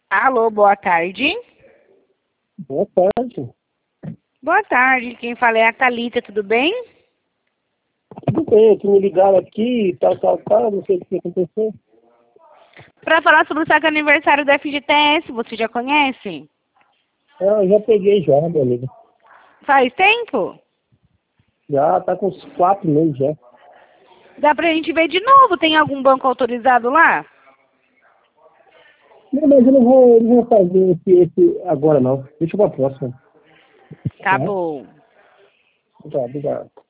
Alô, boa tarde. Boa tarde. Boa tarde, quem fala é a Thalita, tudo bem? Tudo bem, que me ligaram aqui, tal, não sei o que aconteceu. Para falar sobre o saque aniversário do FGTS, você já conhece? Ah, já peguei já, meu amigo. Faz tempo? Já tá com uns 4 meses já. Dá pra gente ver de novo, tem algum banco autorizado lá? Não, mas eu não vou fazer esse agora não. Deixa pra próxima. Tá Tá? bom. Tá, obrigado.